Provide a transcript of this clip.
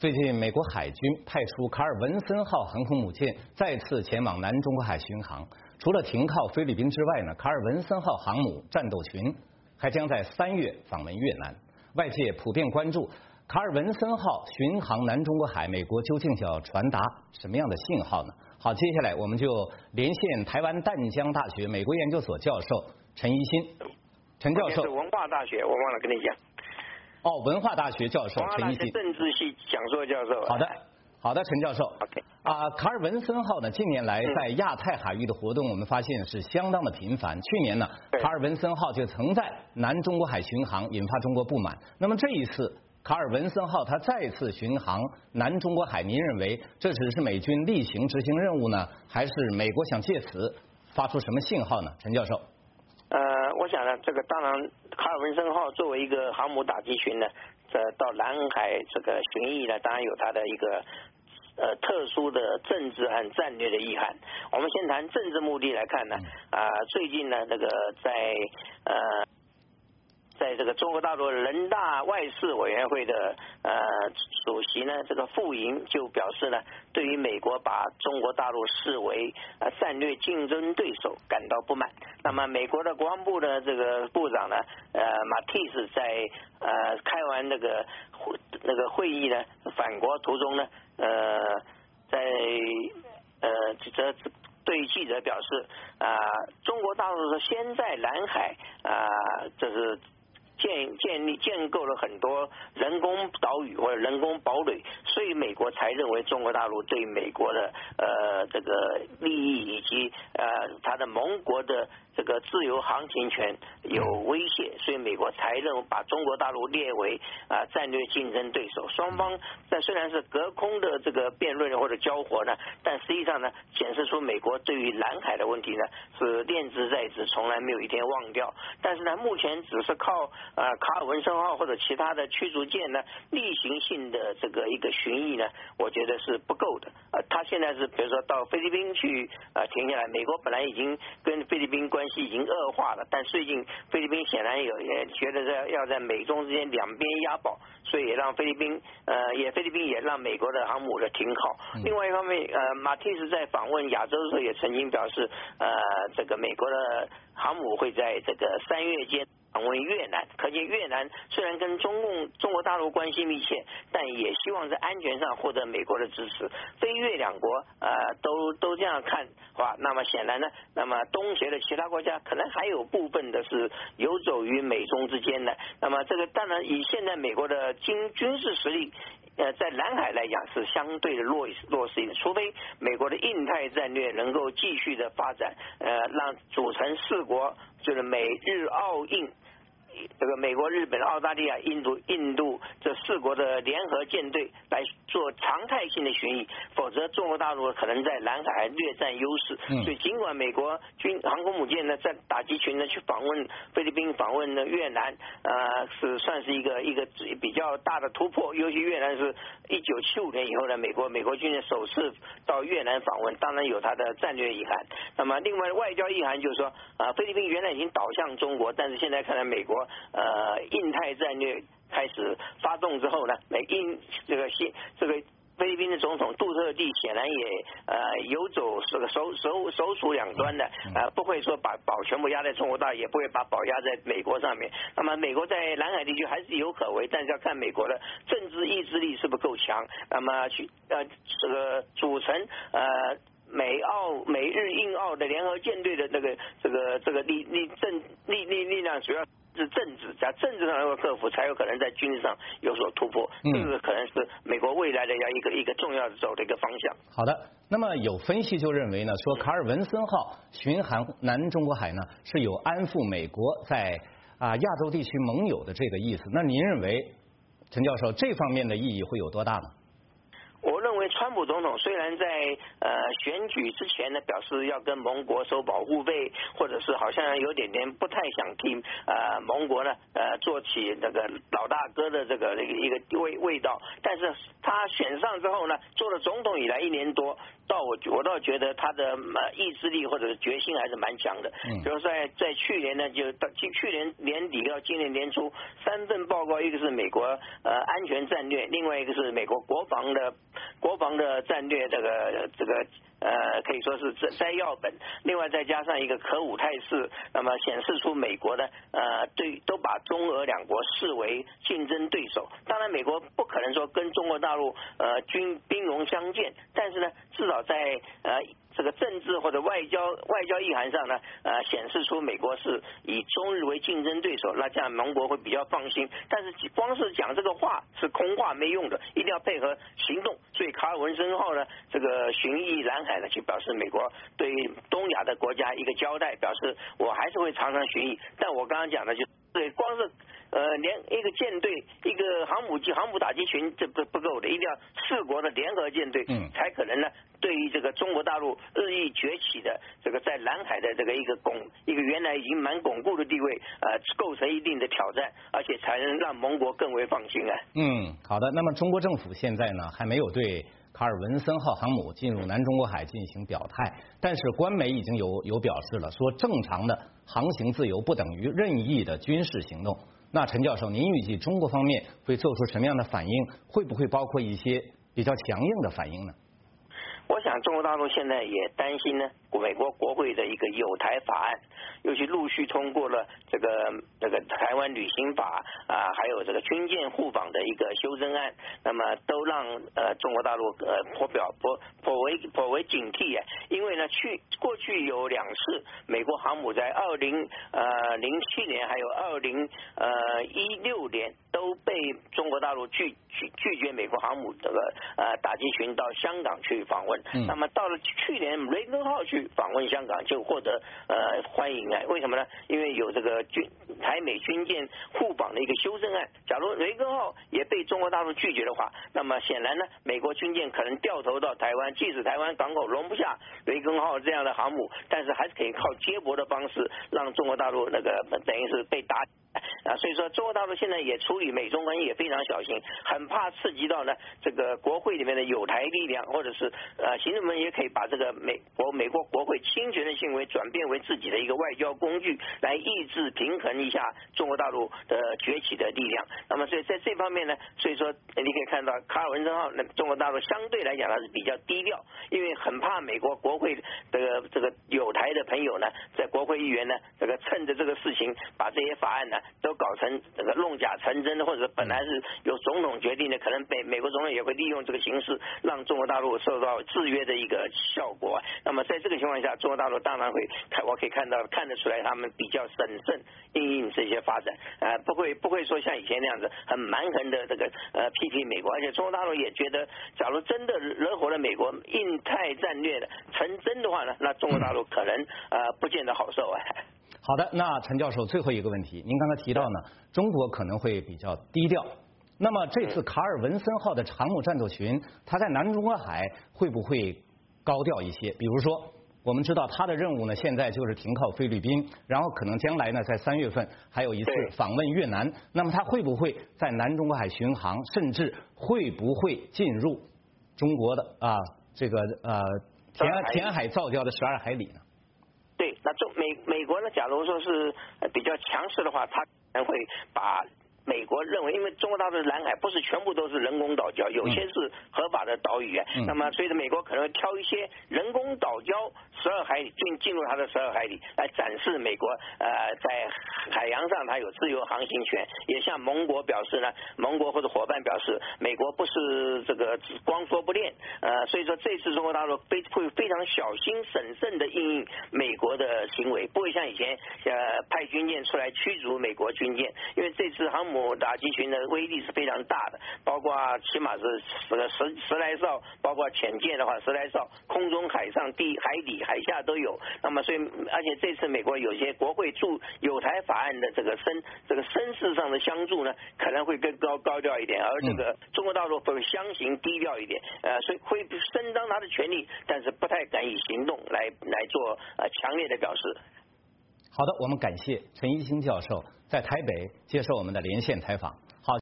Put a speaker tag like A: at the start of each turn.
A: 最近，美国海军派出卡尔文森号航空母舰再次前往南中国海巡航。除了停靠菲律宾之外呢，卡尔文森号航母战斗群还将在3月访问越南。外界普遍关注卡尔文森号巡航南中国海，美国究竟想要传达什么样的信号呢？好，接下来我们就连线台湾淡江大学美国研究所教授陈怡新。陈教授，
B: 是文化大学，我忘了跟你讲。
A: 文化大学教授陈怡新，
B: 政治系讲座教授。
A: 好的，陈教授。
B: OK。
A: 卡尔文森号呢，近年来在亚太海域的活动，我们发现是相当的频繁。去年呢，卡尔文森号就曾在南中国海巡航，引发中国不满。那么这一次，卡尔文森号它再次巡航南中国海，您认为这只是美军例行执行任务呢，还是美国想借此发出什么信号呢？陈教授。
B: 我想呢，这个当然，卡尔文森号作为一个航母打击群呢，到南海这个巡弋呢，当然有它的一个特殊的政治和战略的意涵。我们先谈政治目的来看呢，最近呢，这个在这个中国大陆人大外事委员会的主席呢，这个傅莹就表示呢，对于美国把中国大陆视为战略竞争对手感到不满。那么美国的国防部的这个部长呢，马蒂斯在开完那个会议呢返国途中呢，对记者表示中国大陆是先在南海这是建构了很多人工岛屿或者人工堡垒，所以美国才认为中国大陆对美国的这个利益以及它的盟国的这个自由航行权有威胁，所以美国才认为把中国大陆列为战略竞争对手。双方虽然是隔空的这个辩论或者交火呢，但实际上呢，显示出美国对于南海的问题呢是念之在之，从来没有一天忘掉。但是呢，目前只是靠卡尔文森号或者其他的驱逐舰呢例行性的这个一个巡弋呢，我觉得是不够的。他现在是比如说到菲律宾去停下来，美国本来已经跟菲律宾关系已经恶化了，但最近菲律宾显然也觉得要在美中之间两边押宝，所以也让菲律宾也让美国的航母的停靠。另外一方面，马蒂斯在访问亚洲的时候也曾经表示，这个美国的航母会在这个3月间访问越南，可见越南虽然跟中国大陆关系密切，但也希望在安全上获得美国的支持。非越两国都这样看的话，那么显然呢，那么东协的其他国家可能还有部分的是游走于美中之间的。那么这个当然以现在美国的军事实力，在南海来讲是相对的弱势一点，除非美国的印太战略能够继续的发展，让组成4国，就是美日澳印。这个美国、日本、澳大利亚、印度这4国的联合舰队来做常态性的巡弋，否则中国大陆可能在南海略占优势。所以尽管美国航空母舰呢在打击群呢去访问菲律宾、访问越南，是算是一个比较大的突破。尤其越南是1975年以后呢，美国军人首次到越南访问，当然有它的战略意涵。那么另外外交意涵就是说，菲律宾原来已经倒向中国，但是现在看来美国印太战略开始发动之后呢，这个菲律宾的总统杜特地显然也游走这个首鼠两端的，不会说把宝全部压在中国大陆，也不会把宝压在美国上面。那么美国在南海地区还是有可为，但是要看美国的政治意志力是不是够强。那么这个组成美日印澳的联合舰队的这个力量主要是政治，在政治上能够克服，才有可能在军事上有所突破。这个可能是美国未来的一个重要的走的一个方向。
A: 好的，那么有分析就认为呢，说卡尔文森号巡航南中国海呢是有安抚美国在亚洲地区盟友的这个意思。那您认为，陈教授这方面的意义会有多大呢？
B: 我认为为川普总统虽然在选举之前呢表示要跟盟国收保护费，或者是好像有点不太想替盟国呢做起那个老大哥的这个一个味道，但是他选上之后呢，做了总统以来1年多，我倒觉得他的意志力或者是决心还是蛮强的。比如在去年呢，就到去年年底到今年年初，3份报告，一个是美国安全战略，另外一个是美国国防的战略，这个可以说是摘要本，另外再加上一个可武态势，那么显示出美国呢都把中俄两国视为竞争对手。当然美国不可能说跟中国大陆兵戎相见，但是呢至少在这个政治或者外交意涵上呢显示出美国是以中日为竞争对手，那这样盟国会比较放心。但是光是讲这个话是空话没用的，一定要配合行动。所以卡尔文森号呢这个巡弋南海呢，就表示美国对东亚的国家一个交代，表示我还是会常常巡弋。但我刚刚讲的对，光是连一个舰队一个航母打击群这不够的，一定要4国的联合舰队才可能呢对于这个中国大陆日益崛起的这个在南海的这个一个原来已经蛮巩固的地位构成一定的挑战，而且才能让盟国更为放心啊。
A: 好的。那么中国政府现在呢还没有对卡尔文森号航母进入南中国海进行表态，但是官媒已经有表示了，说正常的航行自由不等于任意的军事行动。那陈教授，您预计中国方面会做出什么样的反应？会不会包括一些比较强硬的反应呢？
B: 我想中国大陆现在也担心呢，美国国会的一个友台法案，尤其陆续通过了这个台湾旅行法还有这个军舰互访的一个修正案，那么都让中国大陆颇为警惕啊。因为呢过去有2次美国航母在2007年还有2016年都被中国大陆拒绝美国航母这个打击群到香港去访问。那么到了去年雷根号去访问香港就获得欢迎啊。为什么呢？因为有这个台美军舰互访的一个修正案。假如雷根号也被中国大陆拒绝的话，那么显然呢美国军舰可能掉头到台湾，即使台湾港口容不下雷根号这样的航母，但是还是可以靠接驳的方式让中国大陆那个等于是被打所以说中国大陆现在也处理美中关系也非常小心，很怕刺激到呢这个国会里面的友台力量，或者是行政们也可以把这个美国国会侵权的行为转变为自己的一个外交工具，来抑制平衡一下中国大陆的崛起的力量。那么所以在这方面呢，所以说你可以看到卡尔文森号中国大陆相对来讲它是比较低调，因为很怕美国国会的这个友台的朋友呢，在国会议员呢这个趁着这个事情把这些法案呢都搞成这个弄假成真，或者本来是由总统决定的，可能美国总统也会利用这个形式让中国大陆受到制约的一个效果。那么在这个情况下，中国大陆当然我可以看得出来他们比较审慎因应这些发展，不会说像以前那样子很蛮横的这个批评美国。而且中国大陆也觉得，假如真的惹火了美国印太战略的成真的话呢，那中国大陆可能不见得好受啊。
A: 好的，那陈教授最后一个问题，您刚才提到呢，中国可能会比较低调。那么这次卡尔文森号的航母战斗群，它在南中国海会不会高调一些？比如说，我们知道它的任务呢，现在就是停靠菲律宾，然后可能将来呢，在3月份还有一次访问越南。那么它会不会在南中国海巡航，甚至会不会进入中国的这个填海造礁的12海里呢？
B: 对，那美国呢，假如说是比较强势的话，它可能会把美国认为，因为中国大陆的南海不是全部都是人工岛礁，有些是合法的岛屿那么所以美国可能会挑一些人工岛礁12海里进入它的12海里，来展示美国在海洋上它有自由航行权，也向盟国表示呢，盟国或者伙伴表示，美国不是这个光说不练所以说这次中国大陆会非常小心审慎的因应美国的行为，不会像以前派军舰出来驱逐美国军舰，因为这次航母打击群的威力是非常大的，包括起码是十来艘，包括潜舰的话10来艘，空中、海上、海底、海下都有。那么所以，而且这次美国有些国会驻友台法案的这个声势上的相助呢，可能会更高调一点，而这个中国大陆会相形低调一点，所以会的权利，但是不太敢以行动来做强烈的表示。
A: 好的，我们感谢陈一新教授在台北接受我们的连线采访。